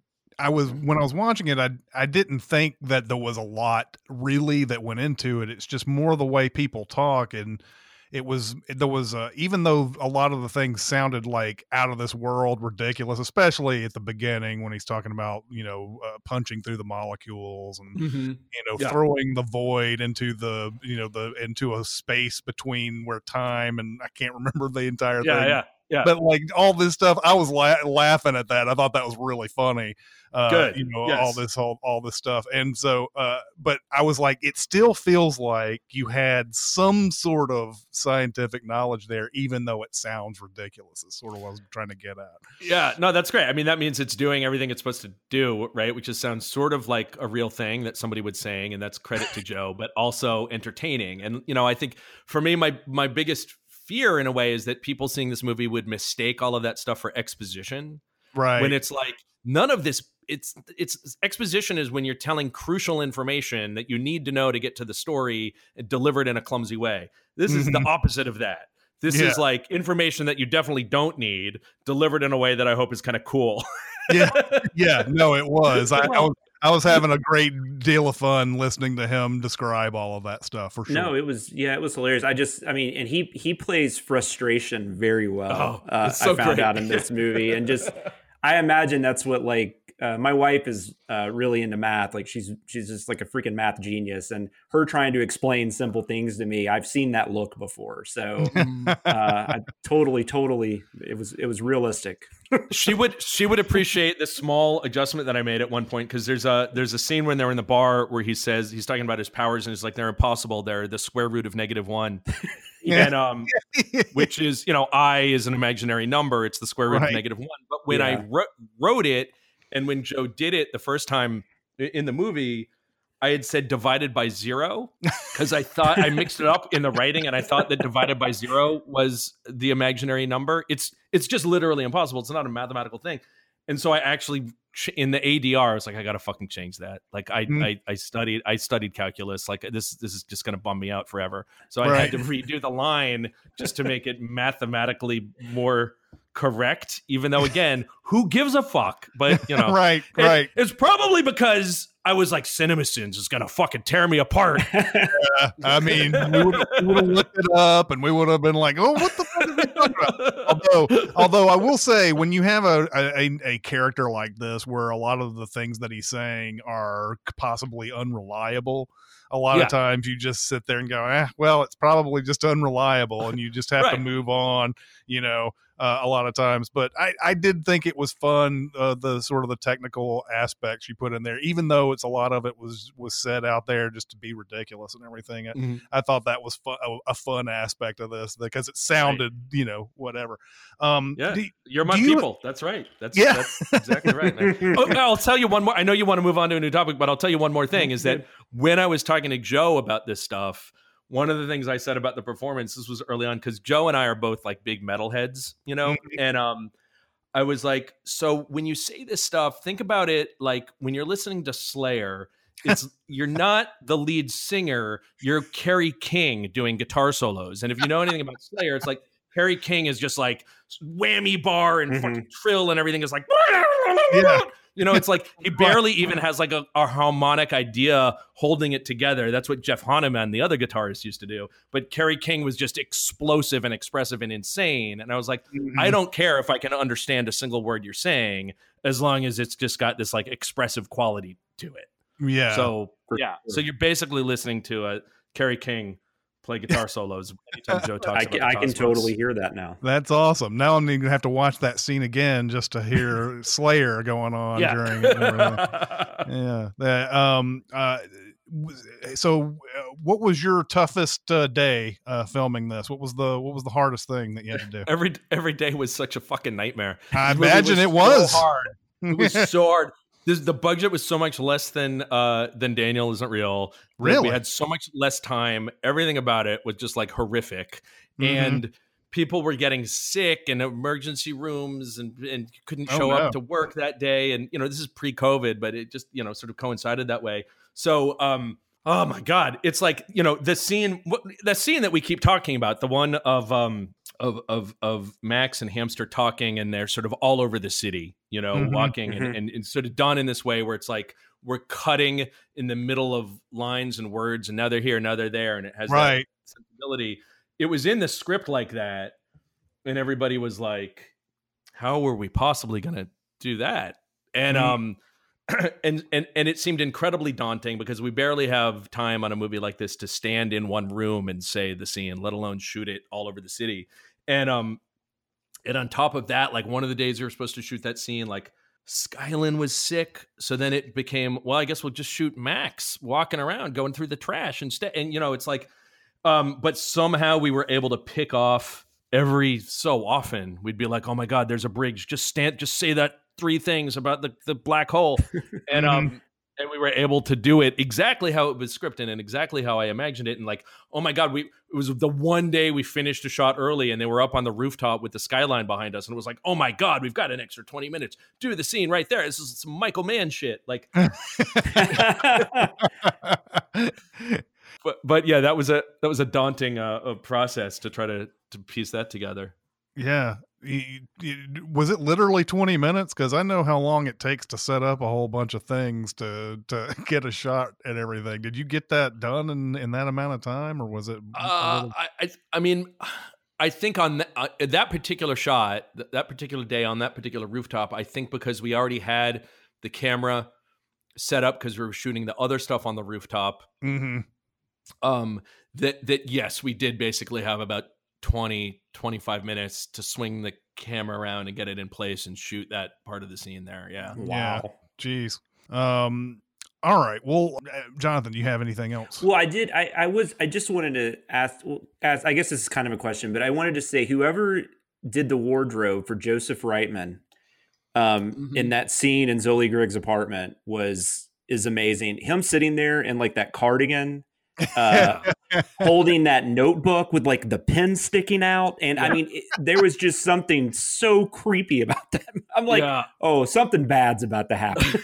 I was when I was watching it, I I didn't think that there was a lot really that went into it. It's just more the way people talk, and it was there was uh, even though a lot of the things sounded like out of this world, ridiculous, especially at the beginning when he's talking about, you know, uh, punching through the molecules and you know Yeah. throwing the void into the you know the into a space between where time and I can't remember the entire Yeah, thing. yeah, yeah. But like all this stuff, I was la- laughing at that. I thought that was really funny. Uh, Good. You know, Yes. all this, all, all this stuff. And so, uh, but I was like, it still feels like you had some sort of scientific knowledge there, even though it sounds ridiculous. It's sort of what I was trying to get at. Yeah, no, that's great. I mean, that means it's doing everything it's supposed to do, right? Which just sounds sort of like a real thing that somebody would saying, and that's credit to Joe, but also entertaining. And, you know, I think for me, my my biggest fear in a way is that people seeing this movie would mistake all of that stuff for exposition. Right. When it's like none of this, it's it's exposition is when you're telling crucial information that you need to know to get to the story delivered in a clumsy way. This is the opposite of that. This Yeah. is like information that you definitely don't need delivered in a way that I hope is kind of cool. yeah. Yeah. No, it was. I, I was. I was having a great deal of fun listening to him describe all of that stuff for sure. No, it was yeah, it was hilarious. I just, I mean, and he he plays frustration very well. Oh, uh, it's so I found great. out in this movie, and just I imagine that's what like uh, my wife is uh, really into math. Like she's she's just like a freaking math genius, and her trying to explain simple things to me, I've seen that look before. So uh, I totally, totally, it was it was realistic. she would she would appreciate this small adjustment that I made at one point, because there's a there's a scene when they're in the bar where he says he's talking about his powers and he's like, they're impossible, they're the square root of negative one. Yeah. And um which is, you know, I is an imaginary number, it's the square root Right. of negative one. But when I Yeah. wrote, wrote it, and when Joe did it the first time i- in the movie, I had said divided by zero, because I thought I mixed it up in the writing, and I thought that divided by zero was the imaginary number. It's it's just literally impossible. It's not a mathematical thing. And so I actually ch- in the A D R, I was like, I gotta fucking change that. Like I Mm. I, I studied I studied calculus. Like this this is just gonna bum me out forever. So I Right. had to redo the line just to make it mathematically more correct. Even though, again, who gives a fuck? But you know, right. it- Right. it's probably because I was like, CinemaSins is gonna fucking tear me apart. I mean, we would have looked it up and we would have been like, oh, what the fuck are they talking about? Although, although I will say, when you have a, a a character like this, where a lot of the things that he's saying are possibly unreliable, a lot Yeah. of times you just sit there and go, eh, well, it's probably just unreliable, and you just have to Right. move on, you know. Uh, a lot of times, but I, I did think it was fun, uh, the sort of the technical aspects you put in there, even though it's a lot of it was was said out there just to be ridiculous and everything. I, Mhm. I thought that was fun, a, a fun aspect of this, because it sounded, you know, whatever. Um, Yeah, do- you're my do you- people. That's right. That's Yeah. that's exactly right, man. Oh, I'll tell you one more. I know you want to move on to a new topic, but I'll tell you one more thing: is that when I was talking to Joe about this stuff, one of the things I said about the performance, this was early on, because Joe and I are both like big metalheads, you know, and um, I was like, so when you say this stuff, think about it like when you're listening to Slayer, it's you're not the lead singer, you're Kerry King doing guitar solos. And if you know anything about Slayer, it's like Kerry King is just like whammy bar and mm-hmm. fucking trill and everything is like, yeah. You know, it's like he barely even has like a, a harmonic idea holding it together. That's what Jeff Hanneman, the other guitarist, used to do. But Kerry King was just explosive and expressive and insane. And I was like, mm-hmm. I don't care if I can understand a single word you're saying, as long as it's just got this like expressive quality to it. Yeah. So yeah. Sure. So you're basically listening to a Kerry King play guitar solos anytime Joe talks I about can, I can totally hear that now. That's awesome. Now I'm going to have to watch that scene again just to hear Slayer going on yeah. during it. yeah. That, um, uh, so uh, what was your toughest uh, day uh, filming this? What was the what was the hardest thing that you had to do? Every every day was such a fucking nightmare. I imagine it was, it was so hard. It was so hard. This, the budget was so much less than uh, than Daniel Isn't Real. Really? We had so much less time. Everything about it was just like horrific. Mm-hmm. And people were getting sick in emergency rooms and, and couldn't show oh, no. up to work that day. And, you know, this is pre-COVID, but it just, you know, sort of coincided that way. So, um, oh my God, it's like, you know, the scene, the scene that we keep talking about, the one of, um, of, of, of Max and Hamster talking, and they're sort of all over the city, you know, mm-hmm, walking mm-hmm. And, and, and sort of done in this way where it's like, we're cutting in the middle of lines and words, and now they're here, now they're there. And it has right. that sensibility. It was in the script like that. And everybody was like, how were we possibly going to do that? And, mm-hmm. um, and and and it seemed incredibly daunting because we barely have time on a movie like this to stand in one room and say the scene, let alone shoot it all over the city. And um, and on top of that, like one of the days we were supposed to shoot that scene, like Skylin was sick, so then it became, well, I guess we'll just shoot Max walking around, going through the trash instead. And you know, it's like, um, but somehow we were able to pick off every so often. We'd be like, oh my God, there's a bridge. Just stand, just say that. Three things about the, the black hole. And um and we were able to do it exactly how it was scripted and exactly how I imagined it. And like, oh my God, we it was the one day we finished a shot early and they were up on the rooftop with the skyline behind us. And it was like, oh my God, we've got an extra twenty minutes. Do the scene right there. This is some Michael Mann shit. Like but but yeah, that was a that was a daunting uh, a process to try to to piece that together. Yeah. Was it literally twenty minutes? Because I know how long it takes to set up a whole bunch of things to to get a shot and everything. Did you get that done in, in that amount of time, or was it? Uh, little... I I mean, I think on that, uh, that particular shot, th- that particular day on that particular rooftop, I think because we already had the camera set up because we were shooting the other stuff on the rooftop. Mm-hmm. Um, that that yes, we did basically have about twenty, twenty-five minutes to swing the camera around and get it in place and shoot that part of the scene there. Yeah. Wow. Yeah. Jeez. Um, all right. Well, Jonathan, do you have anything else? Well, I did. I, I was, I just wanted to ask, well, ask, I guess this is kind of a question, but I wanted to say whoever did the wardrobe for Joseph Reitman um, mm-hmm. in that scene in Zoli Griggs' apartment was, is amazing. Him sitting there in like that cardigan, uh holding that notebook with like the pen sticking out, and I mean it, there was just something so creepy about that. I'm like, yeah. oh, something bad's about to happen.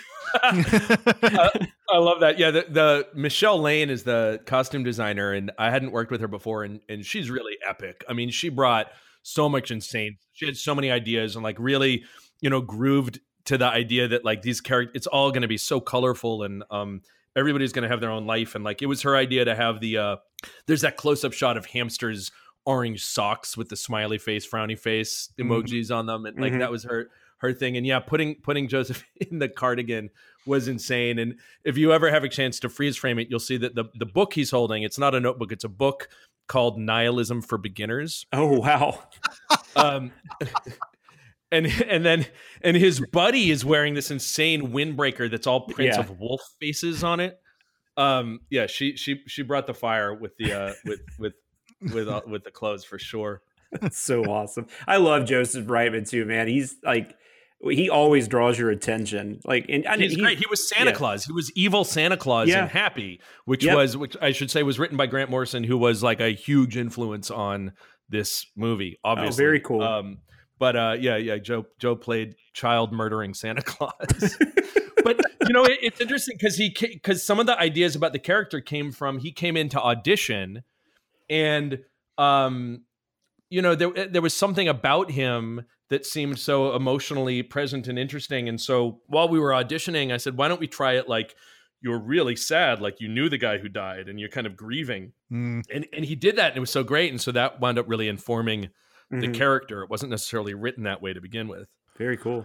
I, I love that. Yeah, the, the Michelle Lane is the costume designer, and I hadn't worked with her before, and and she's really epic. I mean, she brought so much insane. She had so many ideas, and like really, you know, grooved to the idea that like these characters, it's all going to be so colorful and um. everybody's going to have their own life. And like, it was her idea to have the, uh, there's that close up shot of Hamster's orange socks with the smiley face, frowny face emojis mm-hmm. on them. And like, mm-hmm. that was her, her thing. And yeah, putting, putting Joseph in the cardigan was insane. And if you ever have a chance to freeze frame it, you'll see that the, the book he's holding, it's not a notebook. It's a book called Nihilism for Beginners. Oh, wow. um, And and then and his buddy is wearing this insane windbreaker that's all prints yeah. of wolf faces on it. Um, yeah, she she she brought the fire with the uh, with with with uh, with the clothes for sure. That's so awesome. I love Joseph Reitman too, man. He's like, he always draws your attention. Like, and, and he's he, great. He was Santa yeah. Claus. He was evil Santa Claus yeah. in Happy, which yep. was which I should say was written by Grant Morrison, who was like a huge influence on this movie. Obviously, oh, very cool. Um, But uh, yeah, yeah, Joe Joe played child murdering Santa Claus. But you know, it, it's interesting because he because some of the ideas about the character came from he came into audition, and um, you know, there there was something about him that seemed so emotionally present and interesting. And so while we were auditioning, I said, "Why don't we try it like you're really sad, like you knew the guy who died, and you're kind of grieving." Mm. And and he did that, and it was so great. And so that wound up really informing mm-hmm. the character. It wasn't necessarily written that way to begin with. Very cool.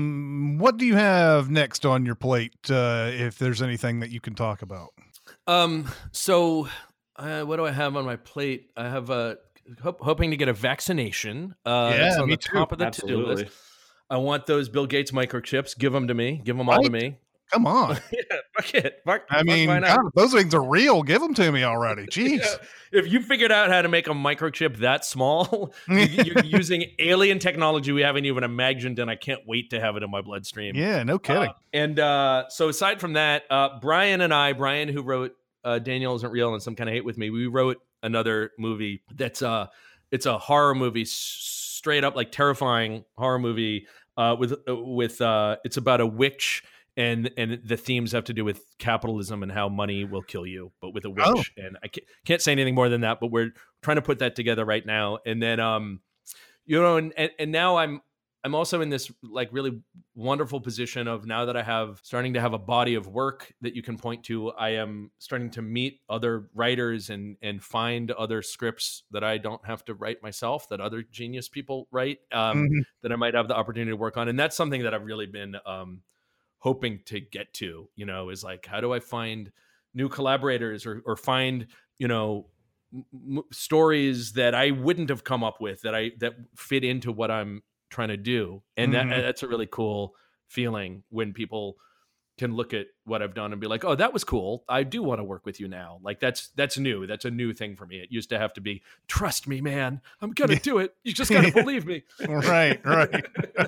Um, what do you have next on your plate? Uh, if there's anything that you can talk about. Um, so uh, what do I have on my plate? I have a ho- hoping to get a vaccination. Uh, yeah, it's on me the top too. of the Absolutely. to-do list. I want those Bill Gates microchips. Give them to me. Give them all right. to me. Come on. yeah, fuck it. Fuck, I mean, fuck, God, those things are real. Give them to me already. Jeez. Yeah. If you figured out how to make a microchip that small, you're using alien technology we haven't even imagined, and I can't wait to have it in my bloodstream. Yeah, no kidding. Uh, and uh, so aside from that, uh, Brian and I, Brian who wrote uh, Daniel Isn't Real and Some Kind of Hate With Me, we wrote another movie that's uh, it's a horror movie, s- straight up like terrifying horror movie uh, with uh, with uh, it's about a witch. And and the themes have to do with capitalism and how money will kill you, but with a witch. Oh. And I can't, can't say anything more than that, but we're trying to put that together right now. And then, um, you know, and, and, and now I'm I'm also in this like really wonderful position of now that I have starting to have a body of work that you can point to. I am starting to meet other writers and and find other scripts that I don't have to write myself, that other genius people write, um, mm-hmm. that I might have the opportunity to work on. And that's something that I've really been um, hoping to get to, you know, is like, how do I find new collaborators or, or find, you know, m- stories that I wouldn't have come up with that I, that fit into what I'm trying to do. And mm-hmm. that, that's a really cool feeling when people can look at what I've done and be like, oh, that was cool. I do want to work with you now. Like that's, that's new. That's a new thing for me. It used to have to be, trust me, man, I'm going to do it. You just got to believe me. Right. Right.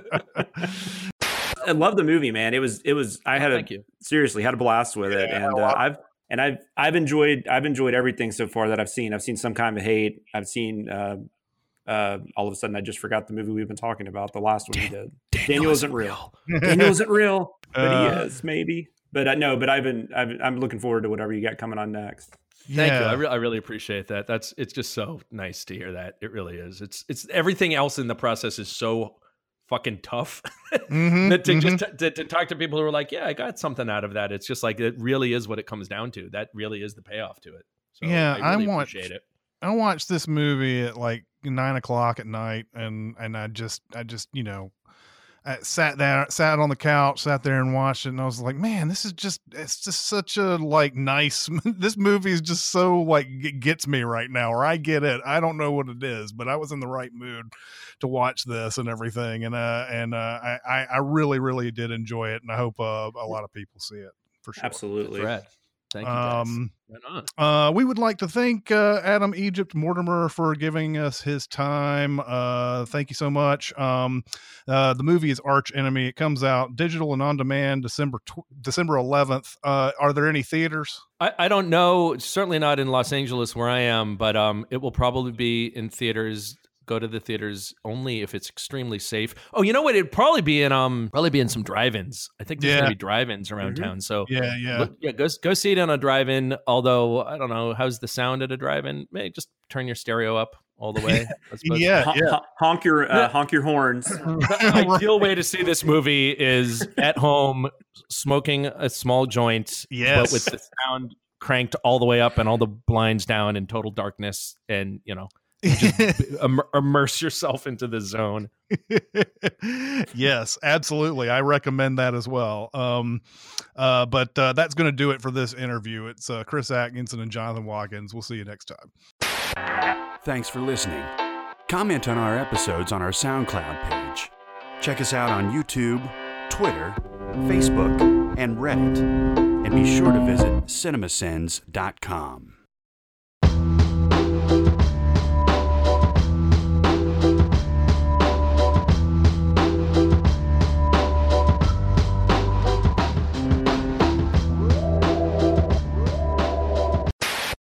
I love the movie, man. It was, it was, I had oh, a, thank you. seriously had a blast with it. Yeah, and uh, I've, and I've, I've enjoyed, I've enjoyed everything so far that I've seen. I've seen Some Kind of Hate. I've seen, uh, uh, all of a sudden I just forgot the movie we've been talking about. The last one we did. Daniel, Daniel Isn't Real. Daniel Isn't Real, but uh, he is maybe. But uh, no, but I've been, I've, I'm looking forward to whatever you got coming on next. Thank yeah. you. I, re- I really appreciate that. That's, it's just so nice to hear that. It really is. It's, it's everything else in the process is so fucking tough mm-hmm, that to mm-hmm. just to, to talk to people who are like, yeah, I got something out of that. It's just like, it really is what it comes down to. That really is the payoff to it. So yeah. I, really I watched, appreciate it. I watched this movie at like nine o'clock at night and, and I just, I just, you know, I sat there, sat on the couch, sat there and watched it. And I was like, man, this is just, it's just such a like nice, this movie is just so like it gets me right now, or I get it. I don't know what it is, but I was in the right mood to watch this and everything. And, uh, and, uh, I, I really, really did enjoy it. And I hope, uh, a lot of people see it for sure. Absolutely. Fred. Thank you, guys. Um, right on. Uh, we would like to thank uh, Adam Egypt Mortimer for giving us his time. Uh, thank you so much. Um, uh, the movie is Arch Enemy. It comes out digital and on demand December tw- December eleventh. Uh, are there any theaters? I, I don't know. Certainly not in Los Angeles where I am, but um, it will probably be in theaters. Go to the theaters only if it's extremely safe. Oh, you know what? It'd probably be in um, probably be in some drive-ins. I think there's Yeah. gonna be drive-ins around Mhm. town. So Yeah, yeah. look, yeah, go go see it on a drive-in. Although I don't know how's the sound at a drive-in. Maybe just turn your stereo up all the way. I suppose. Yeah, Hon- yeah. hon- honk your, uh, honk your horns. The ideal way to see this movie is at home, smoking a small joint, Yes. but with the sound cranked all the way up and all the blinds down in total darkness, and you know. Im- immerse yourself into the zone. Yes, absolutely. I recommend that as well. Um, uh, but uh, that's going to do it for this interview. It's uh, Chris Atkinson and Jonathan Watkins. We'll see you next time. Thanks for listening. Comment on our episodes on our SoundCloud page. Check us out on YouTube, Twitter, Facebook, and Reddit. And be sure to visit cinemasins dot com.